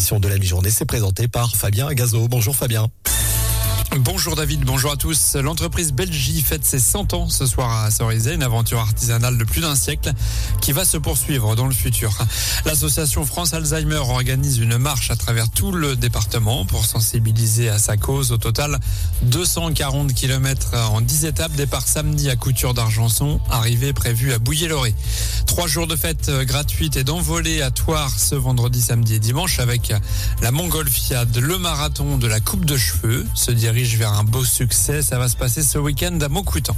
édition de la mi-journée, c'est présenté par Fabien Gazo. Bonjour Fabien. Bonjour David, bonjour à tous. L'entreprise Belgie fête ses 100 ans ce soir à Cerizay, une aventure artisanale de plus d'un siècle qui va se poursuivre dans le futur. L'association France Alzheimer organise une marche à travers tout le département pour sensibiliser à sa cause. Au total, 240 km en 10 étapes, départ samedi à Couture d'Argenson, arrivée prévue à Bouillé-Loré. 3 jours de fête gratuite et d'envolée à Thouars ce vendredi, samedi et dimanche avec la Montgolfiade, le marathon de la coupe de cheveux se dirige vers un beau succès. Ça va se passer ce week-end à Montcoutan.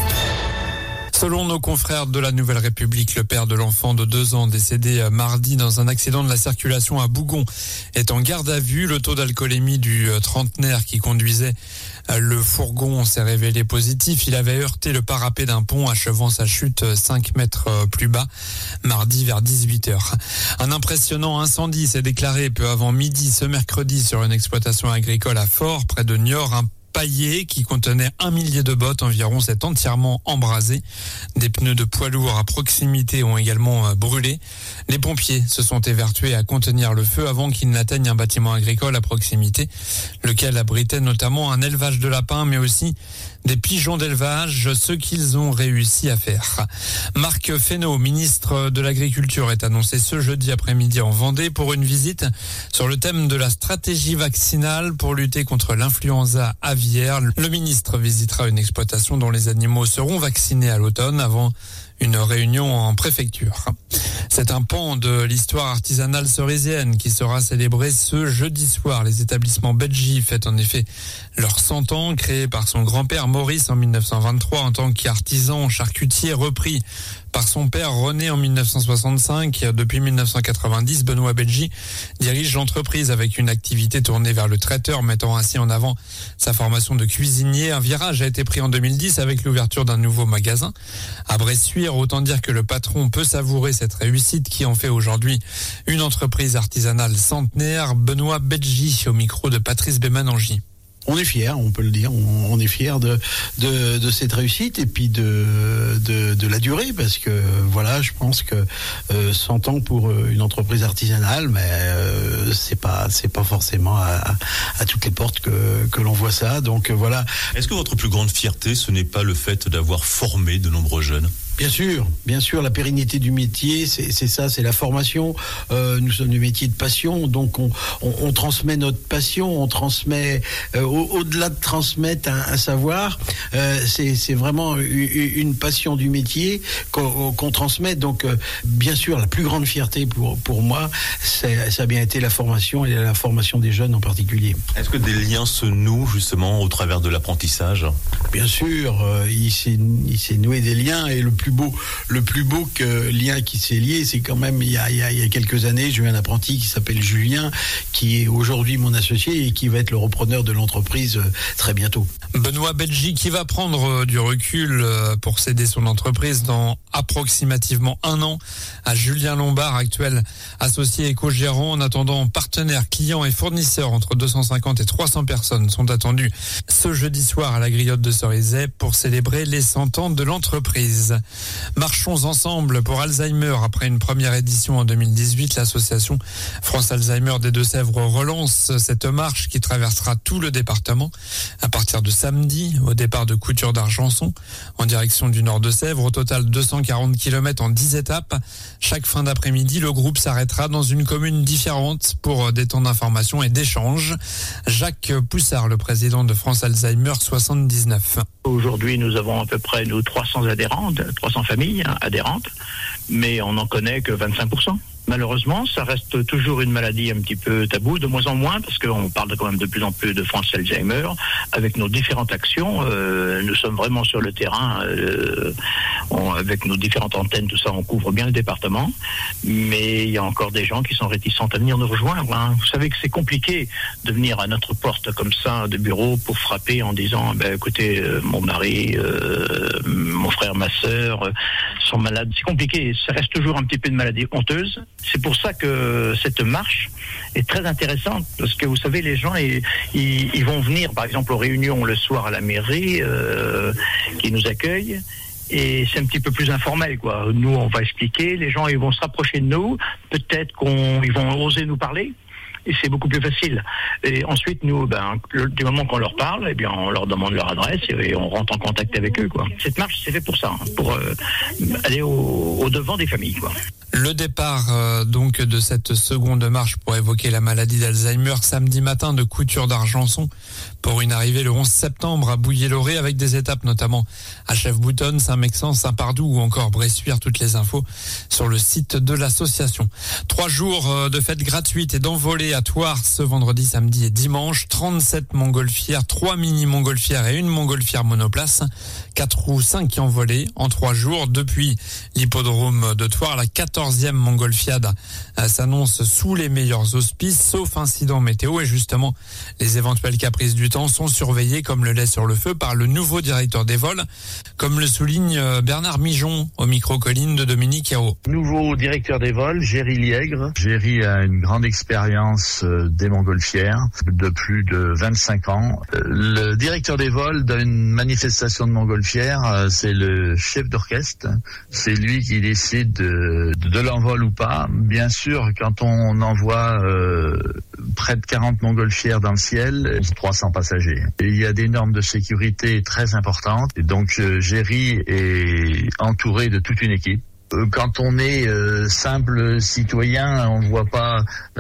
Selon nos confrères de la Nouvelle République, le père de l'enfant de 2 ans décédé mardi dans un accident de la circulation à Bougon est en garde à vue. Le taux d'alcoolémie du trentenaire qui conduisait le fourgon s'est révélé positif. Il avait heurté le parapet d'un pont, achevant sa chute 5 mètres plus bas, mardi vers 18h. Un impressionnant incendie s'est déclaré peu avant midi ce mercredi sur une exploitation agricole à Fort, près de Niort. Un paillet qui contenait 1 millier de bottes environ s'est entièrement embrasé. Des pneus de poids lourds à proximité ont également brûlé. Les pompiers se sont évertués à contenir le feu avant qu'il n'atteigne un bâtiment agricole à proximité, lequel abritait notamment un élevage de lapins, mais aussi des pigeons d'élevage, ce qu'ils ont réussi à faire. Marc Fesneau, ministre de l'Agriculture, est annoncé ce jeudi après-midi en Vendée pour une visite sur le thème de la stratégie vaccinale pour lutter contre l'influenza aviaire. Le ministre visitera une exploitation dont les animaux seront vaccinés à l'automne avant une réunion en préfecture. C'est un pan de l'histoire artisanale cerisienne qui sera célébré ce jeudi soir. Les établissements Belgie fêtent en effet leurs 100 ans, créés par son grand-père Maurice en 1923 en tant qu'artisan charcutier, repris par son père René en 1965. Depuis 1990, Benoît Belgie dirige l'entreprise avec une activité tournée vers le traiteur, mettant ainsi en avant sa formation de cuisinier. Un virage a été pris en 2010 avec l'ouverture d'un nouveau magasin à Bressuire. Autant dire que le patron peut savourer cette réussite qui en fait aujourd'hui une entreprise artisanale centenaire. Benoît Belgie au micro de Patrice Bémanangi. On est fiers, on peut le dire, on est fiers de cette réussite et puis de la durée, parce que voilà, je pense que 100 ans pour une entreprise artisanale, mais c'est pas forcément à toutes les portes que l'on voit ça. Donc voilà. Est-ce que votre plus grande fierté, ce n'est pas le fait d'avoir formé de nombreux jeunes ? Bien sûr, la pérennité du métier, c'est ça, c'est la formation. Nous sommes des métiers de passion, donc on transmet notre passion, on transmet, au-delà de transmettre un savoir, c'est vraiment une passion du métier qu'on transmet. Donc, bien sûr, la plus grande fierté pour moi, ça a bien été la formation et la formation des jeunes en particulier. Est-ce que des liens se nouent justement au travers de l'apprentissage ? Bien sûr, il s'est noué des liens, et le plus beau lien qui s'est lié, c'est quand même il y a quelques années, j'ai eu un apprenti qui s'appelle Julien, qui est aujourd'hui mon associé et qui va être le repreneur de l'entreprise très bientôt. Benoît Belgie qui va prendre du recul pour céder son entreprise dans approximativement 1 an à Julien Lombard, actuel associé et co-gérant. En attendant, partenaires, clients et fournisseurs, entre 250 et 300 personnes sont attendus ce jeudi soir à la Griotte de Cerizay pour célébrer les 100 ans de l'entreprise. Marchons ensemble pour Alzheimer. Après une première édition en 2018, l'association France Alzheimer des Deux-Sèvres relance cette marche qui traversera tout le département à partir de samedi, au départ de Couture d'Argenson en direction du nord de Sèvres. Au total 240 km en 10 étapes. Chaque fin d'après-midi, le groupe s'arrêtera dans une commune différente pour des temps d'information et d'échange. Jacques Poussard, le président de France Alzheimer 79. Aujourd'hui, nous avons à peu près 300 adhérentes, 300 familles adhérentes, mais on n'en connaît que 25%. Malheureusement, ça reste toujours une maladie un petit peu taboue, de moins en moins, parce qu'on parle quand même de plus en plus de France Alzheimer. Avec nos différentes actions, nous sommes vraiment sur le terrain, avec nos différentes antennes, tout ça, on couvre bien le département. Mais il y a encore des gens qui sont réticents à venir nous rejoindre. Vous savez que c'est compliqué de venir à notre porte comme ça, de bureau, pour frapper en disant, écoutez, mon mari, mon frère, ma sœur sont malades. C'est compliqué, ça reste toujours un petit peu une maladie honteuse. C'est pour ça que cette marche est très intéressante, parce que vous savez, les gens ils vont venir par exemple aux réunions le soir à la mairie qui nous accueille, et c'est un petit peu plus informel, quoi. Nous, on va expliquer, les gens ils vont se rapprocher de nous, peut-être qu'ils vont oser nous parler. Et c'est beaucoup plus facile. Et ensuite, nous, du moment qu'on leur parle, on leur demande leur adresse et on rentre en contact avec eux, quoi. Cette marche, c'est fait pour ça, pour aller au devant des familles, quoi. Le départ donc de cette seconde marche pour évoquer la maladie d'Alzheimer samedi matin de Couture d'Argenson pour une arrivée le 11 septembre à Bouillé-Loré avec des étapes notamment à Chef-Boutonne, Saint-Mexan, Saint-Pardoux ou encore Bressuire. Toutes les infos sur le site de l'association. 3 jours de fêtes gratuites et d'envolées à Thouars ce vendredi, samedi et dimanche. 37 montgolfières, 3 mini-montgolfières et une montgolfière monoplace. 4 ou 5 envolées en 3 jours depuis l'hippodrome de Thouars. La 14e montgolfiade s'annonce sous les meilleurs auspices, sauf incident météo. Et justement, les éventuelles caprices du temps sont surveillés comme le lait sur le feu par le nouveau directeur des vols, comme le souligne Bernard Mijon au micro-colline de Dominique Hérault. Nouveau directeur des vols, Géry Liègre. Géry a une grande expérience des montgolfières de plus de 25 ans. Le directeur des vols d'une manifestation de montgolfières, c'est le chef d'orchestre. C'est lui qui décide de l'envol ou pas. Bien sûr, quand on envoie près de 40 montgolfières dans le ciel, 300 passagers. Et il y a des normes de sécurité très importantes. Et donc, Géry est entouré de toute une équipe. Quand on est simple citoyen, on ne voit pas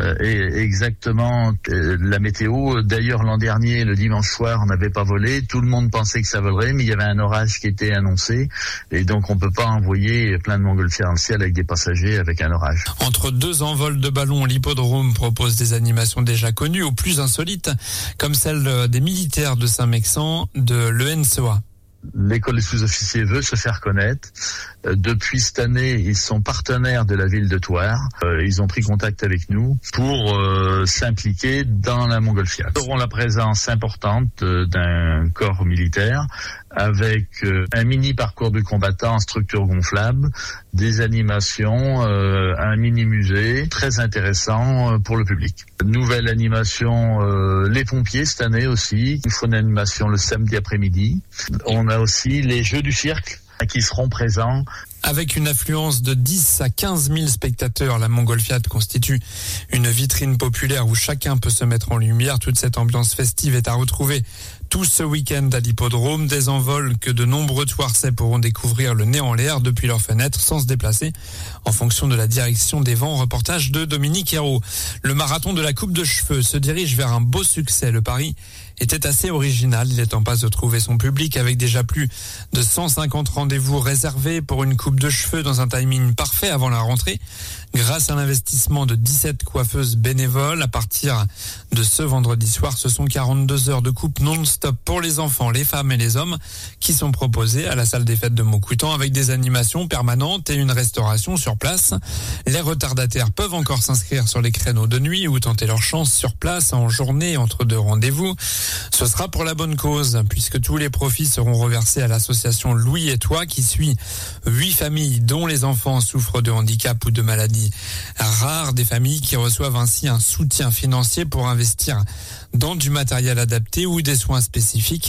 exactement la météo. D'ailleurs, l'an dernier, le dimanche soir, on n'avait pas volé. Tout le monde pensait que ça volerait, mais il y avait un orage qui était annoncé. Et donc, on ne peut pas envoyer plein de montgolfières dans le ciel avec des passagers avec un orage. Entre 2 envols de ballons, l'hippodrome propose des animations déjà connues ou plus insolites, comme celle des militaires de Saint-Mexan de l'ENSEA. L'école des sous-officiers veut se faire connaître. Depuis cette année, ils sont partenaires de la ville de Thouars. Ils ont pris contact avec nous pour s'impliquer dans la montgolfière. Nous aurons la présence importante d'un corps militaire avec un mini parcours du combattant en structure gonflable, des animations, un mini musée très intéressant pour le public. Nouvelle animation, les pompiers cette année aussi. Il faut une animation le samedi après-midi. On a aussi les Jeux du cirque qui seront présents. Avec une affluence de 10 à 15 000 spectateurs, la montgolfiade constitue une vitrine populaire où chacun peut se mettre en lumière. Toute cette ambiance festive est à retrouver tout ce week-end à l'hippodrome. Des envols que de nombreux Thouarsais pourront découvrir le nez en l'air depuis leurs fenêtres sans se déplacer en fonction de la direction des vents. Reportage de Dominique Hérault. Le marathon de la Coupe de Cheveux se dirige vers un beau succès. Le pari était assez original. Il est en passe de trouver son public avec déjà plus de 150 rendez-vous réservés pour une coupe de cheveux dans un timing parfait avant la rentrée. Grâce à l'investissement de 17 coiffeuses bénévoles, à partir de ce vendredi soir, ce sont 42 heures de coupe non-stop pour les enfants, les femmes et les hommes qui sont proposées à la salle des fêtes de Montcoutan avec des animations permanentes et une restauration sur place. Les retardataires peuvent encore s'inscrire sur les créneaux de nuit ou tenter leur chance sur place en journée entre 2 rendez-vous. Ce sera pour la bonne cause puisque tous les profits seront reversés à l'association Louis et Toi qui suit 8 familles dont les enfants souffrent de handicap ou de maladies rares, des familles qui reçoivent ainsi un soutien financier pour investir dans du matériel adapté ou des soins spécifiques.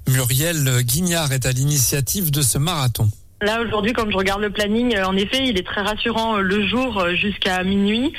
Muriel Guignard est à l'initiative de ce marathon. Là, aujourd'hui, quand je regarde le planning, en effet, il est très rassurant le jour jusqu'à minuit,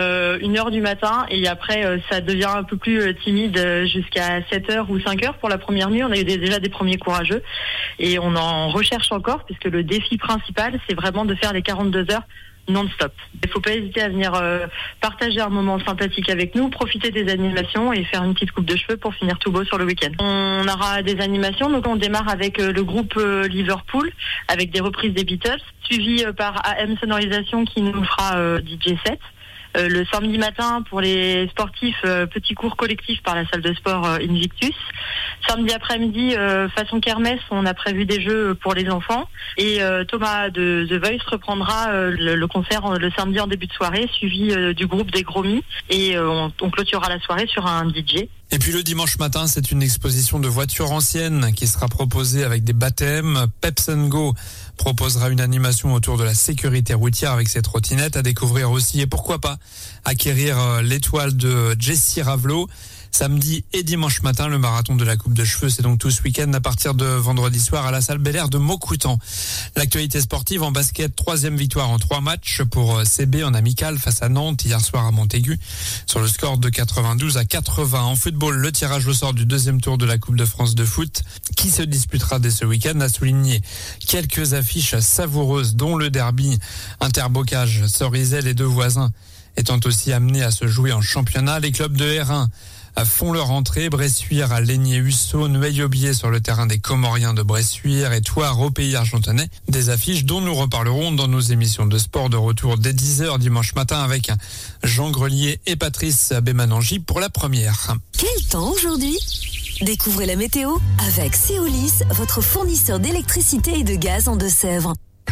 1h du matin, et après, ça devient un peu plus timide jusqu'à 7h ou 5h pour la première nuit. On a eu déjà des premiers courageux, et on en recherche encore, puisque le défi principal, c'est vraiment de faire les 42 heures non-stop. Il ne faut pas hésiter à venir partager un moment sympathique avec nous, profiter des animations et faire une petite coupe de cheveux pour finir tout beau sur le week-end. On aura des animations, donc on démarre avec le groupe Liverpool, avec des reprises des Beatles, suivi par AM Sonorisation qui nous fera DJ set. Le samedi matin, pour les sportifs, petit cours collectif par la salle de sport Invictus. Samedi après-midi, façon kermesse, on a prévu des jeux pour les enfants. Et Thomas de The Voice reprendra le concert le samedi en début de soirée, suivi du groupe des Gros Mi. Et on clôturera la soirée sur un DJ. Et puis le dimanche matin, c'est une exposition de voitures anciennes qui sera proposée avec des baptêmes. Peps & Go proposera une animation autour de la sécurité routière avec ses trottinettes à découvrir aussi. Et pourquoi pas acquérir l'étoile de Jessie Ravelot. Samedi et dimanche matin, le marathon de la Coupe de Cheveux, c'est donc tout ce week-end à partir de vendredi soir à la salle Bel Air de Maucoutan. L'actualité sportive en basket, 3e victoire en 3 matchs pour CB en amical face à Nantes hier soir à Montaigu sur le score de 92-80. En football, le tirage au sort du 2e tour de la Coupe de France de foot qui se disputera dès ce week-end a souligné quelques affiches savoureuses dont le derby Interbocage, Cerisay, les deux voisins étant aussi amenés à se jouer en championnat. Les clubs de R1 font leur entrée. Bressuire à Lénier-Hussau, Nueil-Aubier sur le terrain des Comoriens de Bressuire et Thouars au pays argentonais. Des affiches dont nous reparlerons dans nos émissions de sport de retour dès 10h dimanche matin avec Jean Grelier et Patrice Bémanangi pour la première. Quel temps aujourd'hui ? Découvrez la météo avec Céolis, votre fournisseur d'électricité et de gaz en Deux-Sèvres.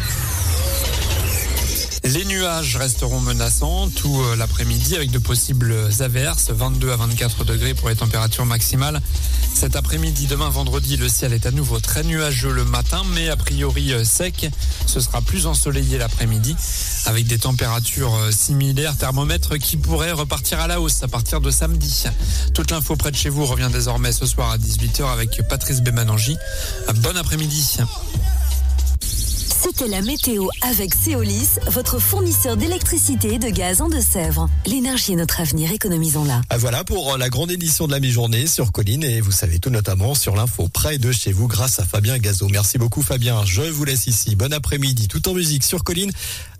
Les nuages resteront menaçants tout l'après-midi avec de possibles averses, 22 à 24 degrés pour les températures maximales. Cet après-midi, demain vendredi, le ciel est à nouveau très nuageux le matin, mais a priori sec. Ce sera plus ensoleillé l'après-midi avec des températures similaires, thermomètres qui pourraient repartir à la hausse à partir de samedi. Toute l'info près de chez vous revient désormais ce soir à 18h avec Patrice Bémanangi. Bon après-midi. C'était la météo avec Céolis, votre fournisseur d'électricité et de gaz en Deux-Sèvres. L'énergie est notre avenir, économisons-la. Voilà pour la grande édition de la mi-journée sur Colline et vous savez tout notamment sur l'info près de chez vous grâce à Fabien Gazot. Merci beaucoup Fabien, je vous laisse ici. Bon après-midi tout en musique sur Colline